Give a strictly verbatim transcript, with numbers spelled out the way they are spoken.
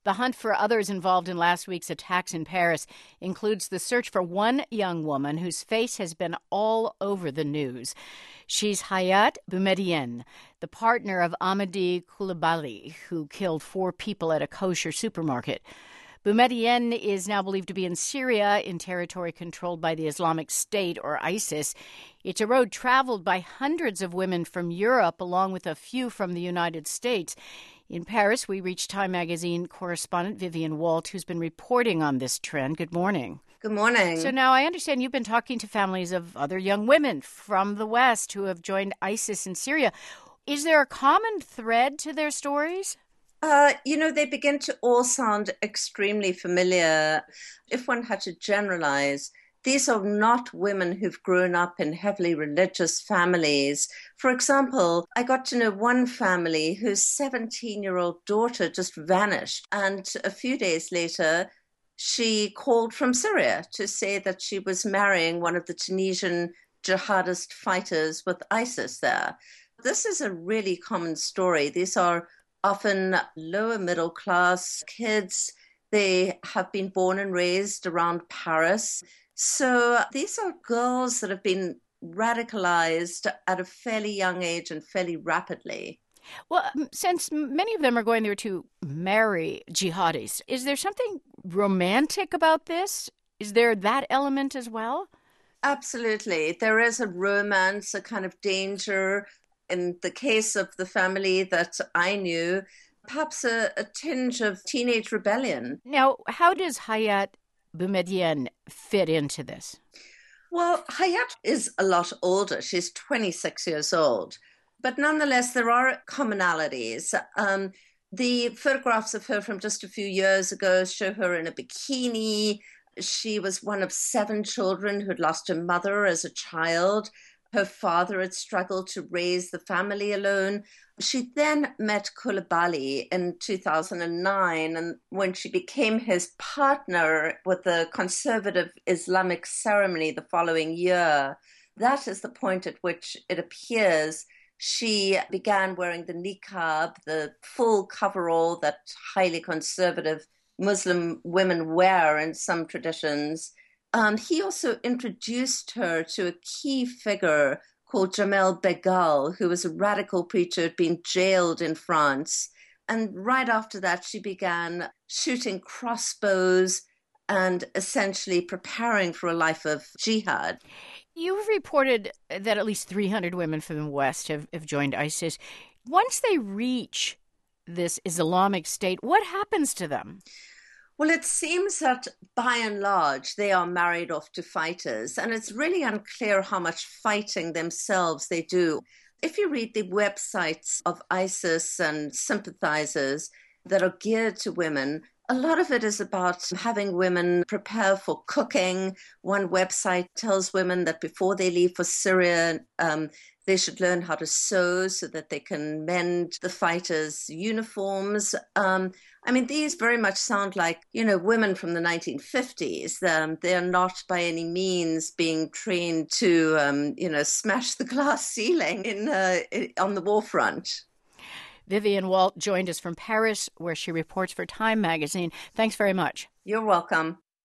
The hunt for others involved in last week's attacks in Paris includes the search for one young woman whose face has been all over the news. She's Hayat Boumediene, the partner of Amedy Coulibaly, who killed four people at a kosher supermarket. Boumediene is now believed to be in Syria, in territory controlled by the Islamic State, or ISIS. It's a road traveled by hundreds of women from Europe, along with a few from the United States. In Paris, we reached Time magazine correspondent Vivian Walt, who's been reporting on this trend. Good morning. Good morning. So now I understand you've been talking to families of other young women from the West who have joined ISIS in Syria. Is there a common thread to their stories? Uh, you know, they begin to all sound extremely familiar. If one had to generalize, these are not women who've grown up in heavily religious families. For example, I got to know one family whose seventeen-year-old daughter just vanished. And a few days later, she called from Syria to say that she was marrying one of the Tunisian jihadist fighters with ISIS there. This is a really common story. These are often lower middle class kids. They have been born and raised around Paris. So these are girls that have been radicalized at a fairly young age and fairly rapidly. Well, since many of them are going there to marry jihadis, is there something romantic about this? Is there that element as well? Absolutely. There is a romance, a kind of danger. In the case of the family that I knew, perhaps a, a tinge of teenage rebellion. Now, how does Hayat Boumediene fit into this? Well, Hayat is a lot older. She's twenty-six years old. But nonetheless, there are commonalities. Um, the photographs of her from just a few years ago show her in a bikini. She was one of seven children who'd lost her mother as a child. Her father had struggled to raise the family alone. She then met Coulibaly in two thousand nine, and when she became his partner with the conservative Islamic ceremony the following year, that is the point at which it appears she began wearing the niqab, the full coverall that highly conservative Muslim women wear in some traditions. Um, he also introduced her to a key figure called Jamel Begal, who was a radical preacher, had been jailed in France. And right after that, she began shooting crossbows and essentially preparing for a life of jihad. You've reported that at least three hundred women from the West have, have joined ISIS. Once they reach this Islamic State, what happens to them? Well, it seems that by and large, they are married off to fighters, and it's really unclear how much fighting themselves they do. If you read the websites of ISIS and sympathizers that are geared to women, a lot of it is about having women prepare for cooking. One website tells women that before they leave for Syria, um, they should learn how to sew so that they can mend the fighters' uniforms. Um, I mean, these very much sound like, you know, women from the nineteen fifties. Um, they're not by any means being trained to, um, you know, smash the glass ceiling in uh, on the war front. Vivian Walt joined us from Paris, where she reports for Time magazine. Thanks very much. You're welcome.